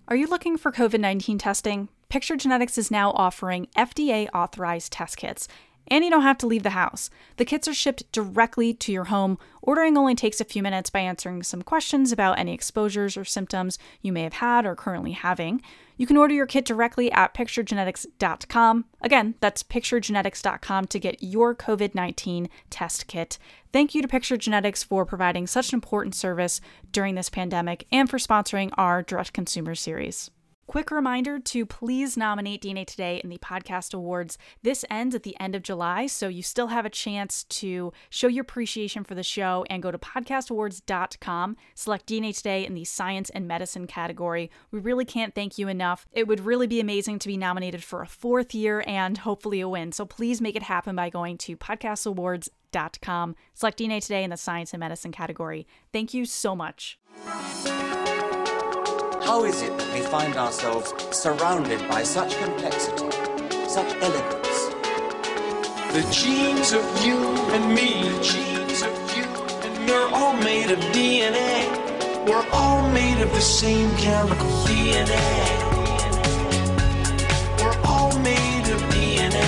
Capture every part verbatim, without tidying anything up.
Are you looking for COVID nineteen testing? Picture Genetics is now offering F D A-authorized test kits, and you don't have to leave the house. The kits are shipped directly to your home. Ordering only takes a few minutes by answering some questions about any exposures or symptoms you may have had or currently having. You can order your kit directly at picture genetics dot com. Again, that's picture genetics dot com to get your COVID nineteen test kit. Thank you to Picture Genetics for providing such an important service during this pandemic and for sponsoring our Direct Consumer series. Quick reminder to please nominate D N A Today in the podcast awards. This ends at the end of July, so you still have a chance to show your appreciation for the show and go to podcast awards dot com, select D N A Today in the science and medicine category. We really can't thank you enough. It would really be amazing to be nominated for a fourth year and hopefully a win. So please make it happen by going to podcast awards dot com, select D N A Today in the science and medicine category. Thank you so much. How is it that we find ourselves surrounded by such complexity, such elegance? The genes of you and me, the genes of you and me, we're all made of D N A. We're all made of the same chemical D N A. We're all made of D N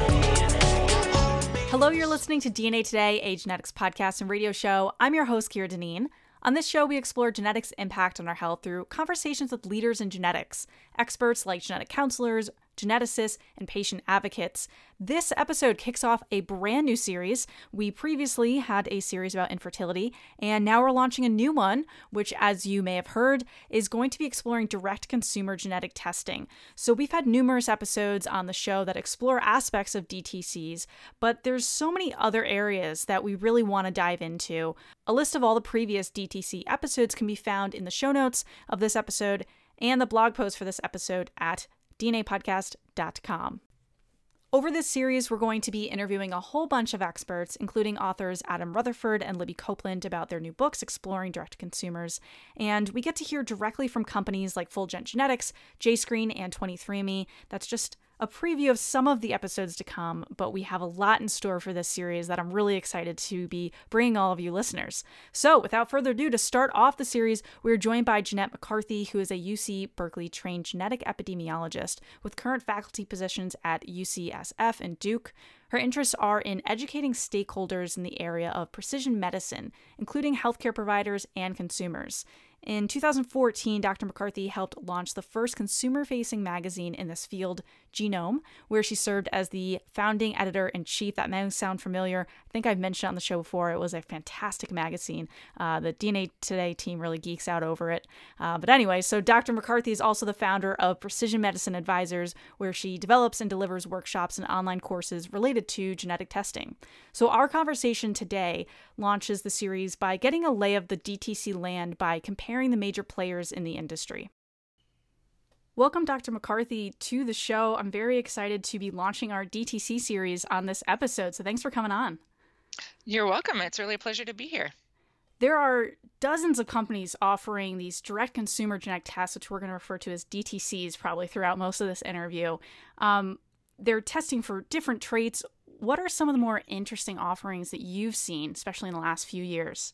A. Hello, you're listening to D N A Today, a genetics podcast and radio show. I'm your host, Kira Deneen. On this show, we explore genetics' impact on our health through conversations with leaders in genetics, experts like genetic counselors, geneticists, and patient advocates. This episode kicks off a brand new series. We previously had a series about infertility, and now we're launching a new one, which, as you may have heard, is going to be exploring direct-consumer genetic testing. So we've had numerous episodes on the show that explore aspects of D T Cs, but there's so many other areas that we really want to dive into. A list of all the previous D T C episodes can be found in the show notes of this episode and the blog post for this episode at D N A podcast dot com. Over this series, we're going to be interviewing a whole bunch of experts, including authors Adam Rutherford and Libby Copeland about their new books exploring direct-to-consumers. And we get to hear directly from companies like Fulgent Genetics, JScreen, and twenty-three and me. That's just a preview of some of the episodes to come, but we have a lot in store for this series that I'm really excited to be bringing all of you listeners. So without further ado, to start off the series, we're joined by Jeanette McCarthy, who is a U C Berkeley trained genetic epidemiologist with current faculty positions at U C S F and Duke. Her interests are in educating stakeholders in the area of precision medicine, including healthcare providers and consumers. In two thousand fourteen, Doctor McCarthy helped launch the first consumer-facing magazine in this field, Genome, where she served as the founding editor-in-chief. That may sound familiar. I think I've mentioned it on the show before. It was a fantastic magazine. Uh, the D N A Today team really geeks out over it. Uh, but anyway, so Doctor McCarthy is also the founder of Precision Medicine Advisors, where she develops and delivers workshops and online courses related to genetic testing. So our conversation today launches the series by getting a lay of the D T C land by comparing the major players in the industry. Welcome, Doctor McCarthy, to the show. I'm very excited to be launching our D T C series on this episode, so thanks for coming on. You're welcome. It's really a pleasure to be here. There are dozens of companies offering these direct consumer genetic tests, which we're going to refer to as D T Cs probably throughout most of this interview. Um, they're testing for different traits. What are some of the more interesting offerings that you've seen, especially in the last few years?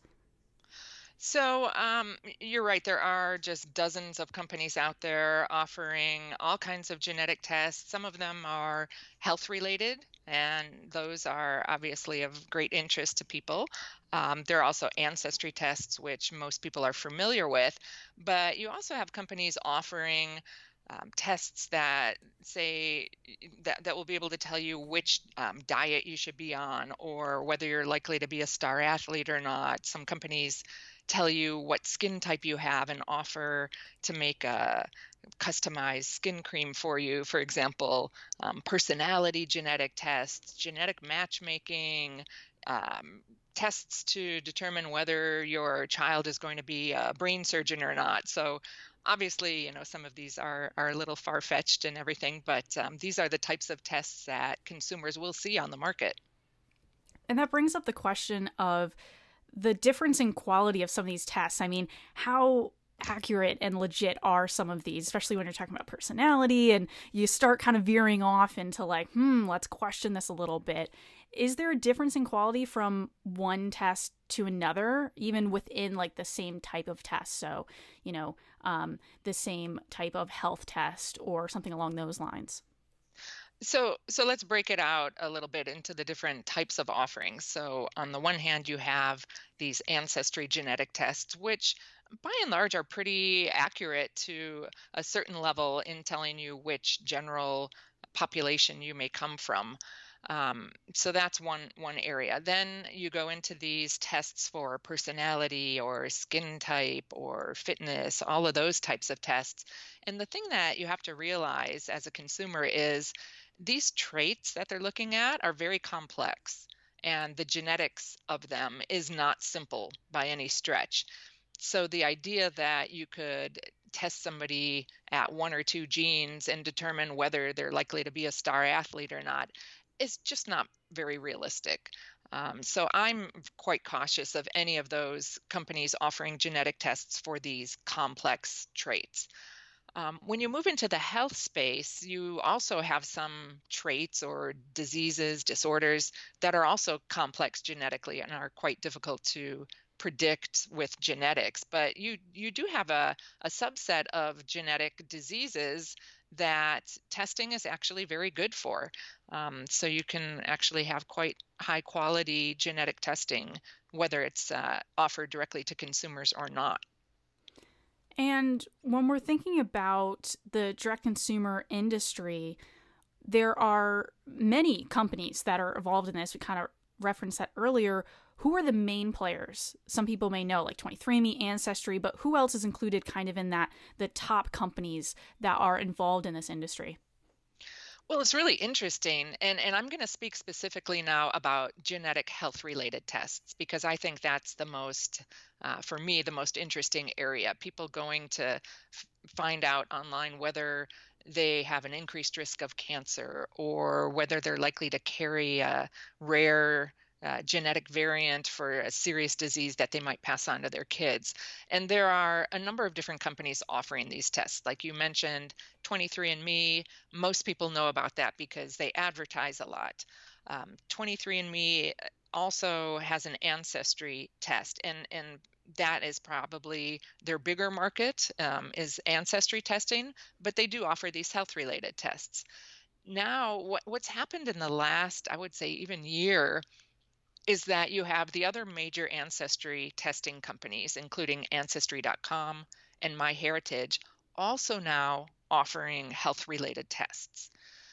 So um, you're right. There are just dozens of companies out there offering all kinds of genetic tests. Some of them are health related, and those are obviously of great interest to people. Um, there are also ancestry tests, which most people are familiar with, but you also have companies offering Um, tests that say that, that will be able to tell you which um, diet you should be on or whether you're likely to be a star athlete or not. Some companies tell you what skin type you have and offer to make a customized skin cream for you. For example, um, personality genetic tests, genetic matchmaking, um, tests to determine whether your child is going to be a brain surgeon or not. So obviously, you know, some of these are, are a little far-fetched and everything, but um, these are the types of tests that consumers will see on the market. And that brings up the question of the difference in quality of some of these tests. I mean, how accurate and legit are some of these, especially when you're talking about personality and you start kind of veering off into like, hmm, let's question this a little bit. is there a difference in quality from one test to another, even within like the same type of test? So, you know, um, the same type of health test or something along those lines. So, so let's break it out a little bit into the different types of offerings. So, on the one hand, you have these ancestry genetic tests, which by and large are pretty accurate to a certain level in telling you which general population you may come from. Um, so that's one one area. Then you go into these tests for personality or skin type or fitness, all of those types of tests. And the thing that you have to realize as a consumer is these traits that they're looking at are very complex, and the genetics of them is not simple by any stretch. So the idea that you could test somebody at one or two genes and determine whether they're likely to be a star athlete or not is just not very realistic. Um, so I'm quite cautious of any of those companies offering genetic tests for these complex traits. Um, when you move into the health space, you also have some traits or diseases, disorders that are also complex genetically and are quite difficult to predict with genetics. But you you do have a, a subset of genetic diseases that testing is actually very good for. Um, so you can actually have quite high quality genetic testing, whether it's uh, offered directly to consumers or not. And when we're thinking about the direct consumer industry, there are many companies that are involved in this. We kind of referenced that earlier. Who are the main players? Some people may know, like twenty-three and me, Ancestry, but who else is included kind of in that, the top companies that are involved in this industry? Well, it's really interesting. And, and I'm going to speak specifically now about genetic health related tests, because I think that's the most, uh, for me, the most interesting area. People going to f- find out online whether they have an increased risk of cancer or whether they're likely to carry a rare Uh, genetic variant for a serious disease that they might pass on to their kids. And there are a number of different companies offering these tests. Like you mentioned, twenty-three and me, most people know about that because they advertise a lot. Um, twenty-three and me also has an ancestry test, and, and that is probably their bigger market, um, is ancestry testing, but they do offer these health-related tests. Now, what, what's happened in the last, I would say, even year, is that you have the other major ancestry testing companies, including Ancestry dot com and MyHeritage, also now offering health-related tests.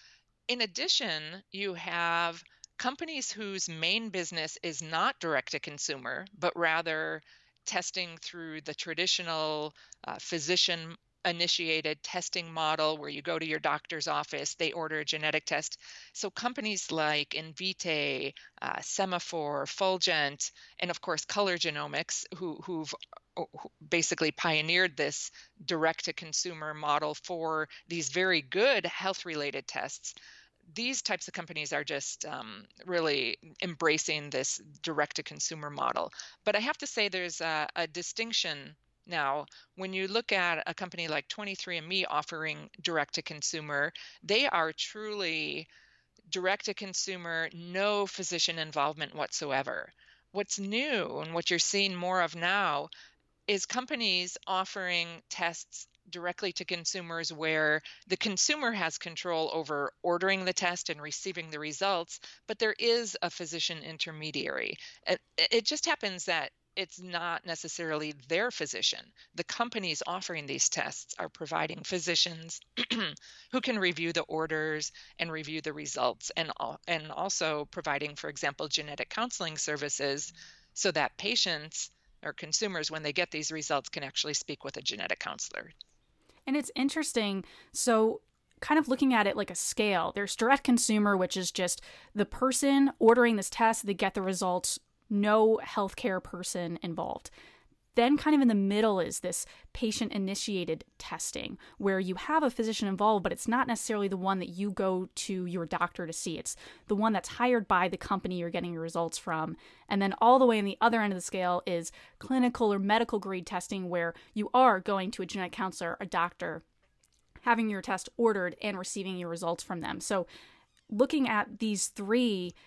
In addition, you have companies whose main business is not direct-to-consumer, but rather testing through the traditional uh, physician initiated testing model where you go to your doctor's office, they order a genetic test. So companies like Invitae, uh, Semaphore, Fulgent, and of course Color Genomics, who, who've who basically pioneered this direct-to-consumer model for these very good health-related tests. These types of companies are just um, really embracing this direct-to-consumer model. But I have to say there's a, a distinction now. When you look at a company like twenty-three and me offering direct-to-consumer, they are truly direct-to-consumer, no physician involvement whatsoever. What's new and what you're seeing more of now is companies offering tests directly to consumers where the consumer has control over ordering the test and receiving the results, but there is a physician intermediary. It, it just happens that it's not necessarily their physician. The companies offering these tests are providing physicians who can review the orders and review the results, and, and also providing, for example, genetic counseling services so that patients or consumers, when they get these results, can actually speak with a genetic counselor. And it's interesting. So kind of looking at it like a scale, there's direct consumer, which is just the person ordering this test, they get the results, no healthcare person involved. Then kind of in the middle is this patient-initiated testing, where you have a physician involved, but it's not necessarily the one that you go to your doctor to see. It's the one that's hired by the company you're getting your results from. And then all the way on the other end of the scale is clinical or medical grade testing, where you are going to a genetic counselor, a doctor, having your test ordered and receiving your results from them. So looking at these three,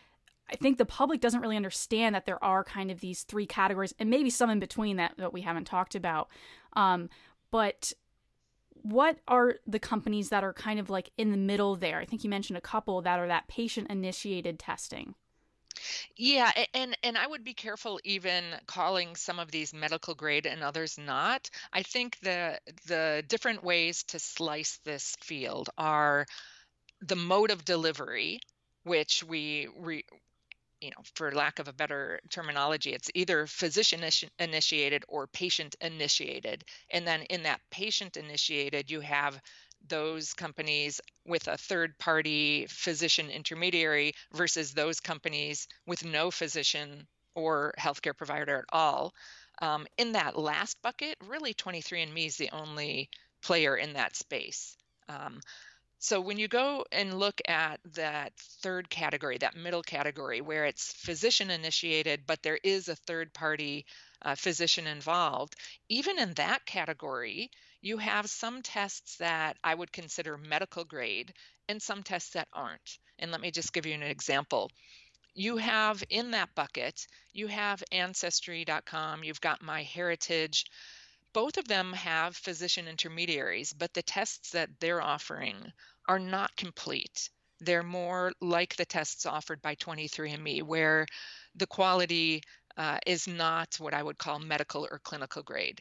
I think the public doesn't really understand that there are kind of these three categories, and maybe some in between that, that we haven't talked about. Um, but what are the companies that are kind of like in the middle there? I think you mentioned a couple that are that patient-initiated testing. Yeah, a- and and I would be careful even calling some of these medical grade and others not. I think the the different ways to slice this field are the mode of delivery, which we re, you know, for lack of a better terminology, it's either physician initi- initiated or patient initiated. And then in that patient initiated, you have those companies with a third party physician intermediary versus those companies with no physician or healthcare provider at all. Um, in that last bucket, really twenty-three and me is the only player in that space. Um, so when you go and look at that third category, that middle category where it's physician initiated, but there is a third party uh, physician involved, even in that category, you have some tests that I would consider medical grade and some tests that aren't. And let me just give you an example. You have in that bucket, you have ancestry dot com, you've got MyHeritage. Both of them have physician intermediaries, but the tests that they're offering are not complete. They're more like the tests offered by twenty-three and me, where the quality uh, is not what I would call medical or clinical grade.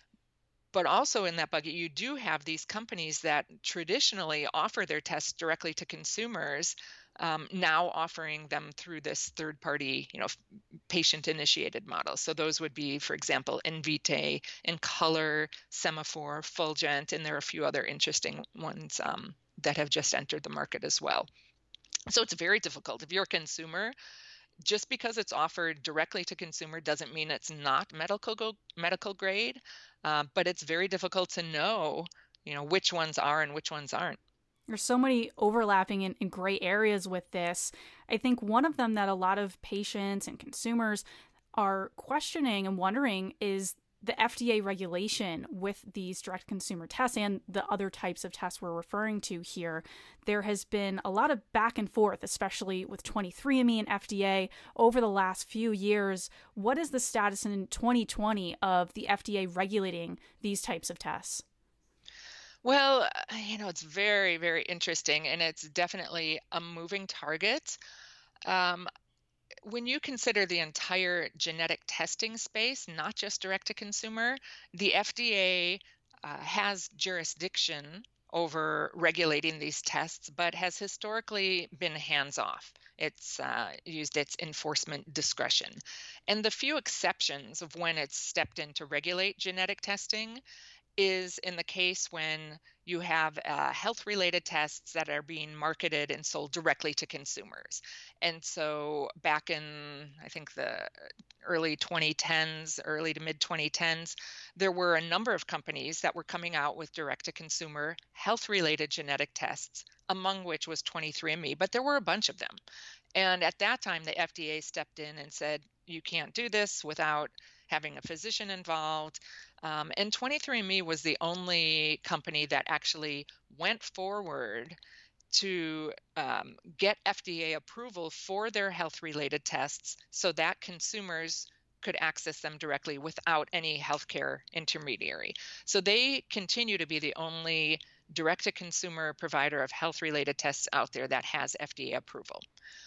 But also in that bucket, you do have these companies that traditionally offer their tests directly to consumers, um, now offering them through this third-party, you know, patient-initiated model. So those would be, for example, Invitae, Encolor, Semaphore, Fulgent, and there are a few other interesting ones um, that have just entered the market as well. So it's very difficult. If you're a consumer, just because it's offered directly to consumer doesn't mean it's not medical go, medical grade, uh, but it's very difficult to know, you know, which ones are and which ones aren't. There's so many overlapping and, and gray areas with this. I think one of them that a lot of patients and consumers are questioning and wondering is the F D A regulation with these direct consumer tests and the other types of tests we're referring to here. There has been a lot of back and forth, especially with twenty-three and me and F D A over the last few years. What is the status in twenty twenty of the F D A regulating these types of tests? Well, you know, it's very, very interesting, and it's definitely a moving target. Um, when you consider the entire genetic testing space, not just direct to consumer, the F D A uh, has jurisdiction over regulating these tests, but has historically been hands off. It's uh, used its enforcement discretion. And the few exceptions of when it's stepped in to regulate genetic testing is in the case when you have uh, health-related tests that are being marketed and sold directly to consumers. And so back in, I think, the early twenty tens, early to mid twenty tens, there were a number of companies that were coming out with direct-to-consumer health-related genetic tests, among which was twenty-three and me, but there were a bunch of them. And at that time, the F D A stepped in and said, you can't do this without having a physician involved. Um, and twenty-three and me was the only company that actually went forward to um, get F D A approval for their health-related tests so that consumers could access them directly without any healthcare intermediary. So they continue to be the only direct-to-consumer provider of health-related tests out there that has F D A approval.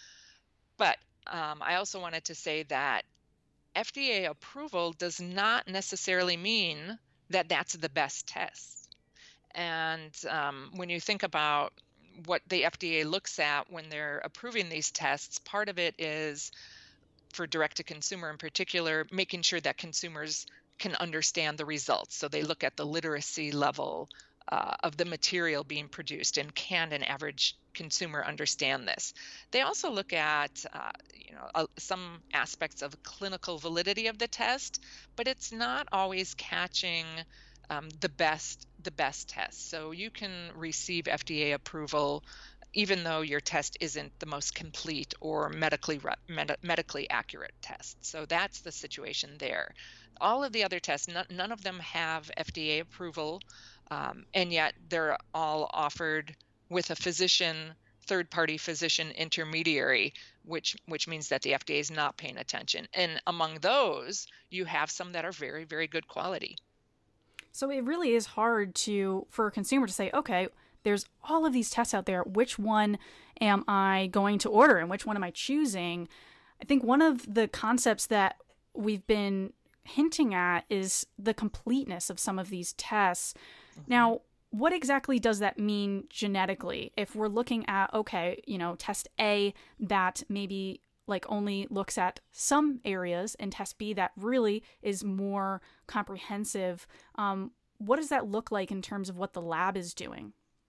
But um, I also wanted to say that F D A approval does not necessarily mean that that's the best test. And um, when you think about what the F D A looks at when they're approving these tests, part of it is, for direct-to-consumer in particular, making sure that consumers can understand the results. So they look at the literacy level uh, of the material being produced, and can an average consumer understand this? They also look at uh, you know uh, some aspects of clinical validity of the test, but it's not always catching um, the best the best test. So you can receive F D A approval even though your test isn't the most complete or medically med- medically accurate test. So that's the situation there. All of the other tests, none, none of them have F D A approval, um, and yet they're all offered with a physician, third-party physician intermediary, which which means that the F D A is not paying attention. And among those, you have some that are very, very good quality. So it really is hard to for a consumer to say, okay, there's all of these tests out there. Which one am I going to order and which one am I choosing? I think one of the concepts that we've been hinting at is the completeness of some of these tests. Mm-hmm. Now, what exactly does that mean genetically? If we're looking at, okay, you know, test A that maybe like only looks at some areas and test B that really is more comprehensive, um, what does that look like in terms of what the lab is doing?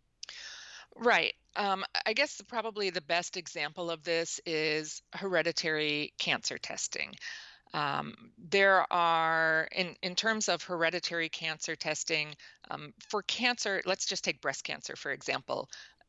Right. Um, I guess probably the best example of this is hereditary cancer testing. Um, there are, in, in terms of hereditary cancer testing, um, for cancer, let's just take breast cancer, for example.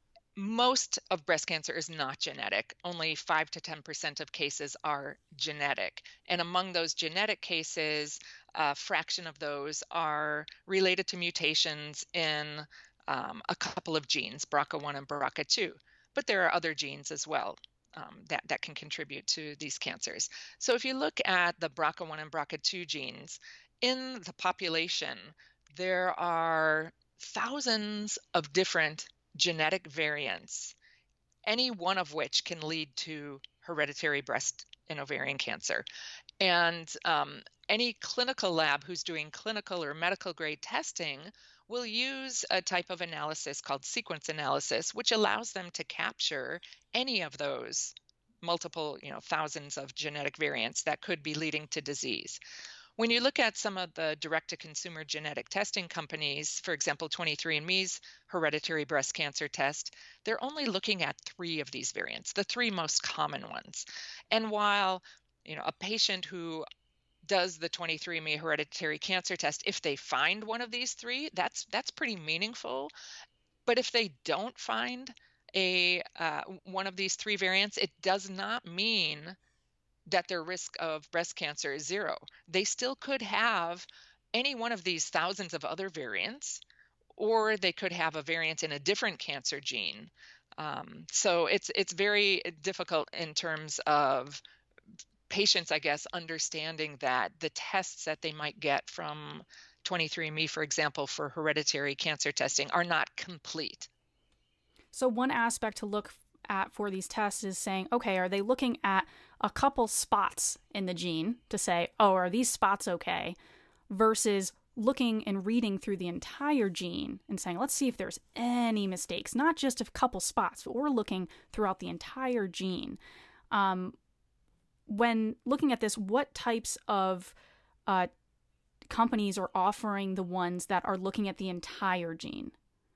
Most of breast cancer is not genetic. Only five to ten percent of cases are genetic. And among those genetic cases, a fraction of those are related to mutations in um, a couple of genes, B R C A one and B R C A two. But there are other genes as well um, that, that can contribute to these cancers. So if you look at the B R C A one and B R C A two genes, in the population, there are thousands of different genetic variants, any one of which can lead to hereditary breast and ovarian cancer. And um, any clinical lab who's doing clinical or medical grade testing will use a type of analysis called sequence analysis, which allows them to capture any of those multiple, you know, thousands of genetic variants that could be leading to disease. When you look at some of the direct-to-consumer genetic testing companies, for example, twenty-three and me's hereditary breast cancer test, they're only looking at three of these variants, the three most common ones. And while, you know, a patient who does the twenty-three and me hereditary cancer test, if they find one of these three, that's that's pretty meaningful. But if they don't find a uh, one of these three variants, it does not mean that their risk of breast cancer is zero. They still could have any one of these thousands of other variants, or they could have a variant in a different cancer gene. Um, so it's it's very difficult in terms of patients, I guess, understanding that the tests that they might get from twenty-three and me, for example, for hereditary cancer testing are not complete. So one aspect to look at for these tests is saying, okay, are they looking at a couple spots in the gene to say, oh, are these spots okay? Versus looking and reading through the entire gene and saying, let's see if there's any mistakes, not just a couple spots, but we're looking throughout the entire gene. Um, when looking at this, what types of uh, companies are offering the ones that are looking at the entire gene?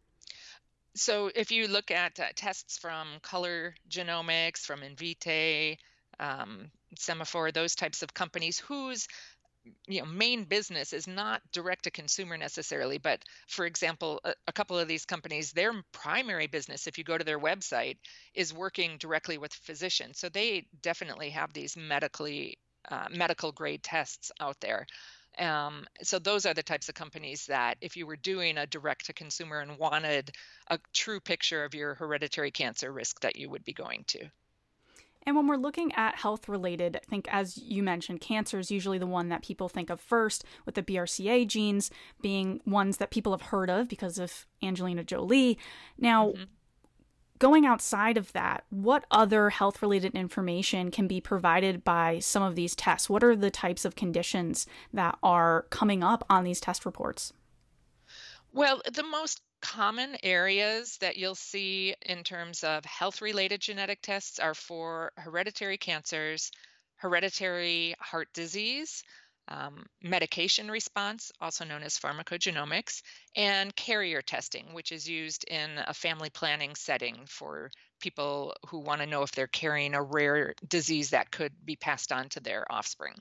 So if you look at uh, tests from Color Genomics, from Invitae, um, Semaphore, those types of companies whose you know main business is not direct to consumer necessarily, but for example, a, a couple of these companies, their primary business, if you go to their website, is working directly with physicians. So they definitely have these medically uh, medical grade tests out there. Um, so those are the types of companies that if you were doing a direct to consumer and wanted a true picture of your hereditary cancer risk, that you would be going to. And when we're looking at health related, I think as you mentioned, cancer is usually the one that people think of first, with the B R C A genes being ones that people have heard of because of Angelina Jolie. Now, mm-hmm. going outside of that, what other health-related information can be provided by some of these tests? What are the types of conditions that are coming up on these test reports? Well, the most common areas that you'll see in terms of health-related genetic tests are for hereditary cancers, hereditary heart disease, Um, medication response, also known as pharmacogenomics, and carrier testing, which is used in a family planning setting for people who want to know if they're carrying a rare disease that could be passed on to their offspring.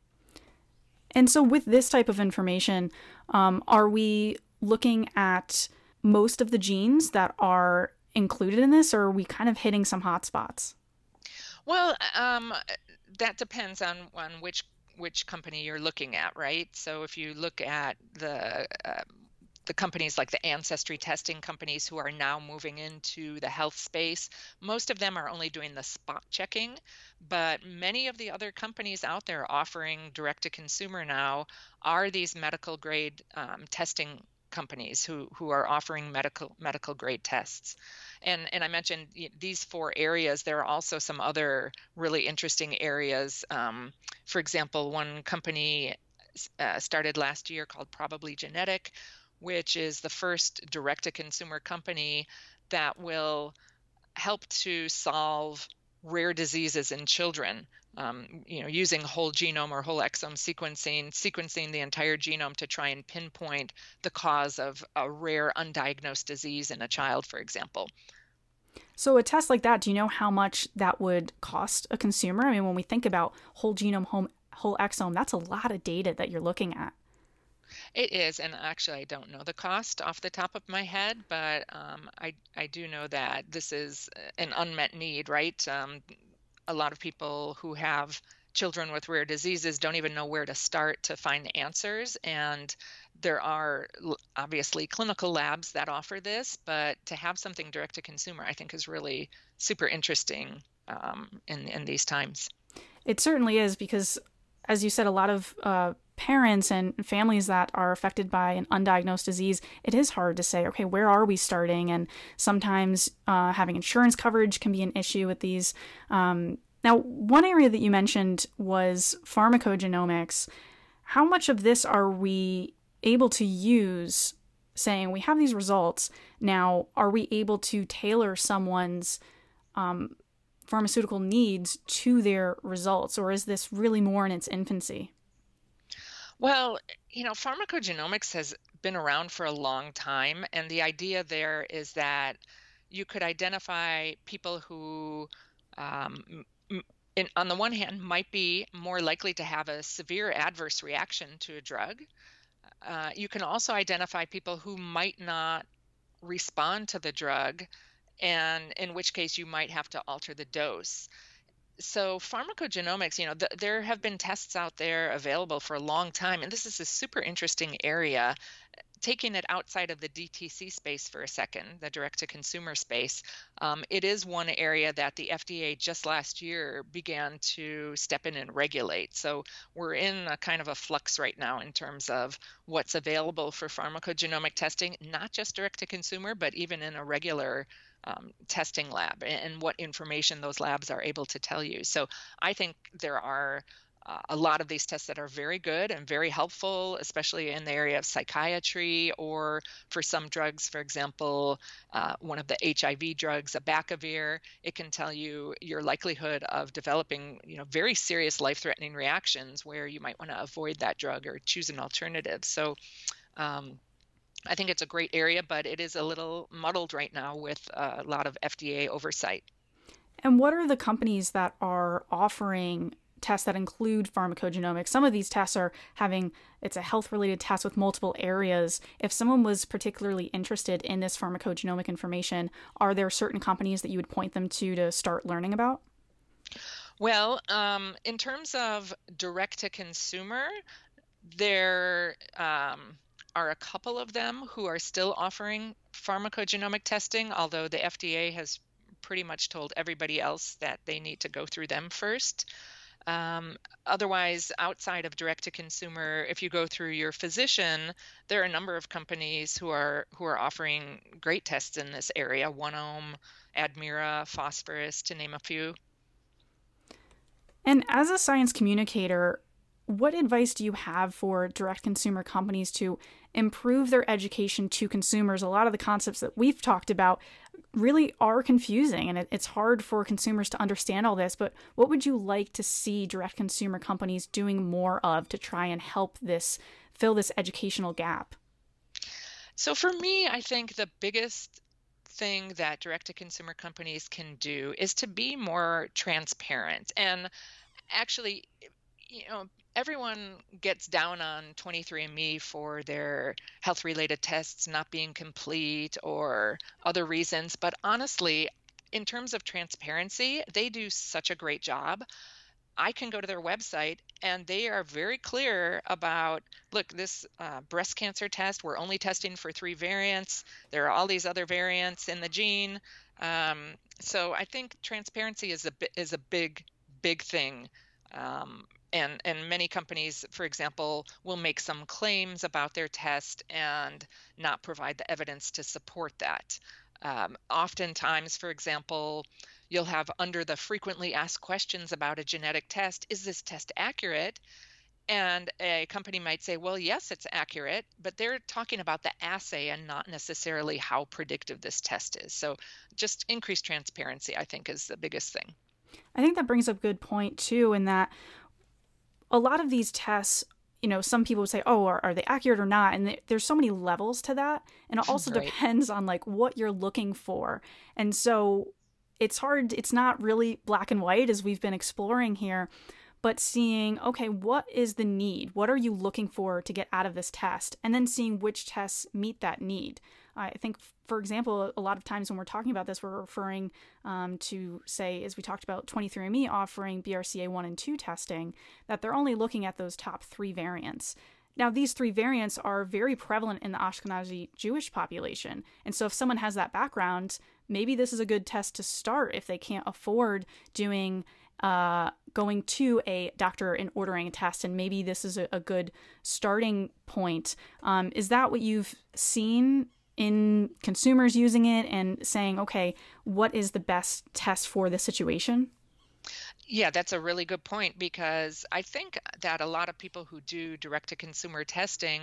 And so with this type of information, um, are we looking at most of the genes that are included in this, or are we kind of hitting some hotspots? Well, um, that depends on, on which which company you're looking at, right? So if you look at the uh, the companies like the ancestry testing companies who are now moving into the health space. Most of them are only doing the spot checking, but many of the other companies out there offering direct to consumer now are these medical grade um, testing companies who who are offering medical medical grade tests. And and I mentioned these four areas. There are also some other really interesting areas. Um, for example, one company uh, started last year called Probably Genetic, which is the first direct-to-consumer company that will help to solve rare diseases in children. Um, you know, using whole genome or whole exome sequencing, sequencing the entire genome to try and pinpoint the cause of a rare undiagnosed disease in a child, for example. So a test like that, do you know how much that would cost a consumer? I mean, when we think about whole genome, whole, whole exome, that's a lot of data that you're looking at. It is, and actually I don't know the cost off the top of my head, but um, I, I do know that this is an unmet need, right? Um, a lot of people who have children with rare diseases don't even know where to start to find answers. And there are obviously clinical labs that offer this, but to have something direct to consumer, I think is really super interesting um, in, in these times. It certainly is, because as you said, a lot of uh, parents and families that are affected by an undiagnosed disease, it is hard to say, okay, where are we starting? And sometimes uh, having insurance coverage can be an issue with these. Um, now, one area that you mentioned was pharmacogenomics. How much of this are we able to use, saying we have these results, now are we able to tailor someone's um, pharmaceutical needs to their results, or is this really more in its infancy? Well, you know, pharmacogenomics has been around for a long time, and the idea there is that you could identify people who, um, in, on the one hand, might be more likely to have a severe adverse reaction to a drug. Uh, you can also identify people who might not respond to the drug, and in which case you might have to alter the dose. So pharmacogenomics, you know, th- there have been tests out there available for a long time, and this is a super interesting area. Taking it outside of the D T C space for a second, the direct-to-consumer space, um, it is one area that the F D A just last year began to step in and regulate. So we're in a kind of a flux right now in terms of what's available for pharmacogenomic testing, not just direct-to-consumer, but even in a regular um, testing lab, and, and what information those labs are able to tell you. So I think there are Uh, a lot of these tests that are very good and very helpful, especially in the area of psychiatry, or for some drugs, for example, uh, one of the H I V drugs, abacavir, it can tell you your likelihood of developing, you know, very serious life-threatening reactions where you might want to avoid that drug or choose an alternative. So um, I think it's a great area, but it is a little muddled right now with a lot of F D A oversight. And what are the companies that are offering tests that include pharmacogenomics? Some of these tests are having, it's a health-related test with multiple areas. If someone was particularly interested in this pharmacogenomic information, are there certain companies that you would point them to to start learning about? Well, um, in terms of direct-to-consumer, there um, are a couple of them who are still offering pharmacogenomic testing, although the F D A has pretty much told everybody else that they need to go through them first. Um, otherwise, outside of direct-to-consumer, if you go through your physician, there are a number of companies who are who are offering great tests in this area: OneOme, Admira, Phosphorus, to name a few. And as a science communicator, what advice do you have for direct consumer companies to improve their education to consumers? A lot of the concepts that we've talked about really are confusing, and it's hard for consumers to understand all this, but what would you like to see direct consumer companies doing more of to try and help this fill this educational gap? So for me, I think the biggest thing that direct-to-consumer companies can do is to be more transparent. And actually, you know, everyone gets down on twenty-three and me for their health-related tests not being complete or other reasons. But honestly, in terms of transparency, they do such a great job. I can go to their website and they are very clear about, look, this uh, breast cancer test, we're only testing for three variants. There are all these other variants in the gene. Um, so I think transparency is a bi- is a big, big thing. Um, and, and many companies, for example, will make some claims about their test and not provide the evidence to support that. Um, oftentimes, for example, you'll have under the frequently asked questions about a genetic test, is this test accurate? And a company might say, well, yes, it's accurate, but they're talking about the assay and not necessarily how predictive this test is. So just increased transparency, I think, is the biggest thing. I think that brings up a good point, too, in that a lot of these tests, you know, some people would say, oh, are, are they accurate or not? And th- there's so many levels to that. And it also Right. depends on like what you're looking for. And so it's hard. It's not really black and white as we've been exploring here, but seeing, okay, what is the need? What are you looking for to get out of this test? And then seeing which tests meet that need. I think, for example, a lot of times when we're talking about this, we're referring um, to, say, as we talked about twenty-three and me offering B R C A one and two testing, that they're only looking at those top three variants. Now, these three variants are very prevalent in the Ashkenazi Jewish population. And so if someone has that background, maybe this is a good test to start if they can't afford doing uh, going to a doctor and ordering a test. And maybe this is a, a good starting point. Um, is that what you've seen in consumers using it and saying, okay, what is the best test for this situation? Yeah, that's a really good point, because I think that a lot of people who do direct-to-consumer testing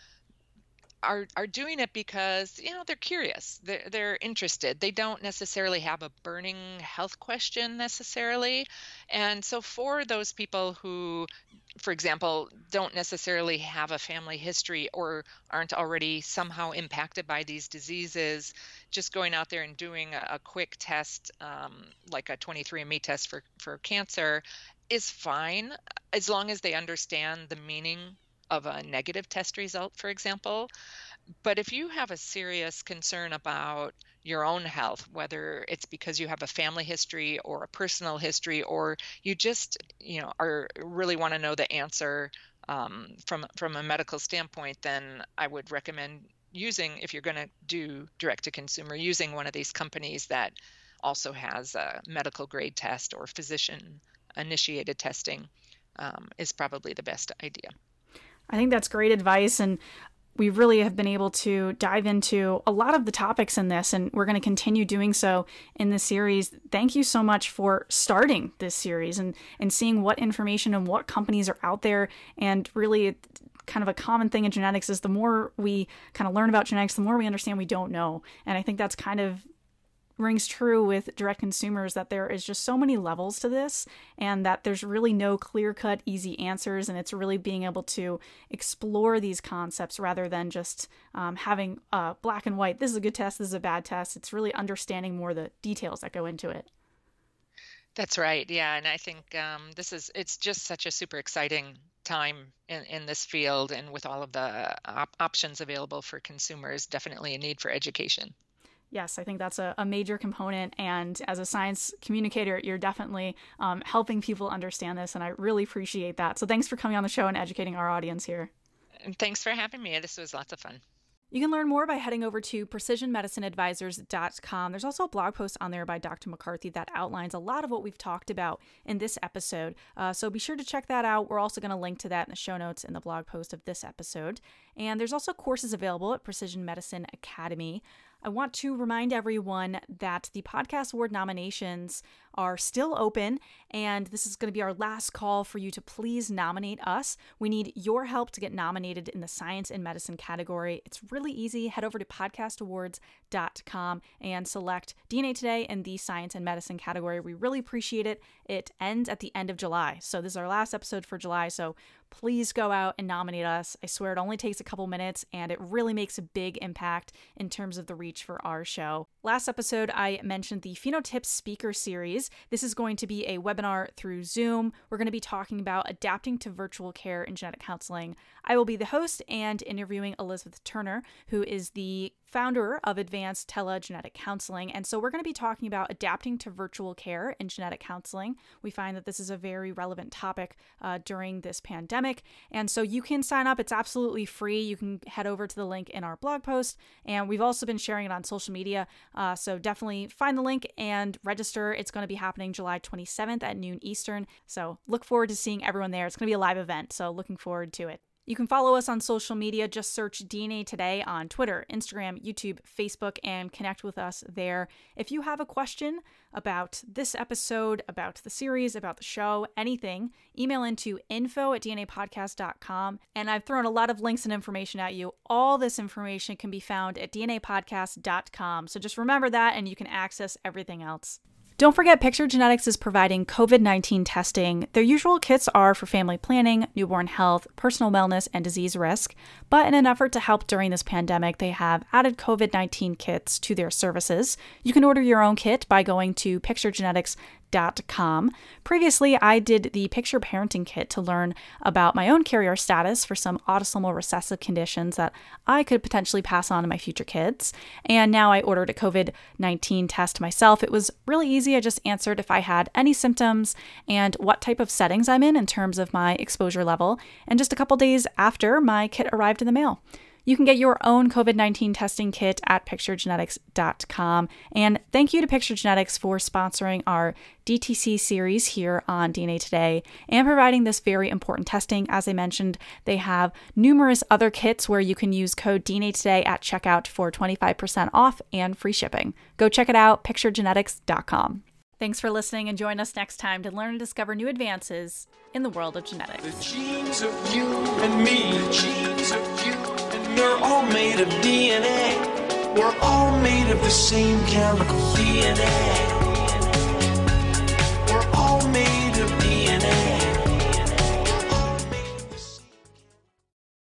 are are doing it because, you know, they're curious, they're, they're interested. They don't necessarily have a burning health question necessarily. And so for those people who, for example, don't necessarily have a family history or aren't already somehow impacted by these diseases, just going out there and doing a, a quick test, um, like a twenty-three and me test for, for cancer, is fine, as long as they understand the meaning of a negative test result, for example. But if you have a serious concern about your own health, whether it's because you have a family history or a personal history, or you just, you know, are really want to know the answer um, from from a medical standpoint, then I would recommend using, if you're going to do direct to consumer, using one of these companies that also has a medical grade test or physician initiated testing um, is probably the best idea. I think that's great advice. And we really have been able to dive into a lot of the topics in this, and we're going to continue doing so in this series. Thank you so much for starting this series and, and seeing what information and what companies are out there. And really, kind of a common thing in genetics is the more we kind of learn about genetics, the more we understand we don't know. And I think that's kind of rings true with direct consumers, that there is just so many levels to this, and that there's really no clear-cut, easy answers, and it's really being able to explore these concepts rather than just um, having uh, black and white, this is a good test, this is a bad test. It's really understanding more the details that go into it. That's right. Yeah. And I think um, this is, it's just such a super exciting time in, in this field, and with all of the op- options available for consumers, definitely a need for education. Yes, I think that's a, a major component. And as a science communicator, you're definitely um, helping people understand this. And I really appreciate that. So thanks for coming on the show and educating our audience here. And thanks for having me. This was lots of fun. You can learn more by heading over to precision medicine advisors dot com. There's also a blog post on there by Doctor McCarthy that outlines a lot of what we've talked about in this episode. Uh, so be sure to check that out. We're also going to link to that in the show notes in the blog post of this episode. And there's also courses available at Precision Medicine Academy. I want to remind everyone that the Podcast Award nominations are still open, and this is going to be our last call for you to please nominate us. We need your help to get nominated in the Science and Medicine category. It's really easy. Head over to podcast awards dot com and select D N A Today in the Science and Medicine category. We really appreciate it. It ends at the end of July, so this is our last episode for July, so please go out and nominate us. I swear it only takes a couple minutes, and it really makes a big impact in terms of the reach for our show. Last episode, I mentioned the Phenotips Speaker Series. This is going to be a webinar through Zoom. We're going to be talking about adapting to virtual care in genetic counseling. I will be the host and interviewing Elizabeth Turner, who is the founder of Advanced Telegenetic Counseling. And so we're going to be talking about adapting to virtual care in genetic counseling. We find that this is a very relevant topic uh, during this pandemic. And so you can sign up. It's absolutely free. You can head over to the link in our blog post. And we've also been sharing it on social media. Uh, so definitely find the link and register. It's going to be happening July twenty-seventh at noon Eastern. So look forward to seeing everyone there. It's going to be a live event. So looking forward to it. You can follow us on social media. Just search D N A Today on Twitter, Instagram, YouTube, Facebook, and connect with us there. If you have a question about this episode, about the series, about the show, anything, email into info at d n a podcast dot com. And I've thrown a lot of links and information at you. All this information can be found at d n a podcast dot com. So just remember that and you can access everything else. Don't forget, Picture Genetics is providing covid nineteen testing. Their usual kits are for family planning, newborn health, personal wellness, and disease risk. But in an effort to help during this pandemic, they have added covid nineteen kits to their services. You can order your own kit by going to picture genetics dot com. Previously, I did the Picture Parenting Kit to learn about my own carrier status for some autosomal recessive conditions that I could potentially pass on to my future kids. And now I ordered a covid nineteen test myself. It was really easy. I just answered if I had any symptoms and what type of settings I'm in in terms of my exposure level. And just a couple days after, my kit arrived in the mail. You can get your own covid nineteen testing kit at picture genetics dot com. And thank you to Picture Genetics for sponsoring our D T C series here on D N A Today and providing this very important testing. As I mentioned, they have numerous other kits where you can use code D N A Today at checkout for twenty-five percent off and free shipping. Go check it out, picture genetics dot com. Thanks for listening, and join us next time to learn and discover new advances in the world of genetics. The genes of you and me, the genes of you and me, they're all made of D N A. We're all made of the same chemical D N A.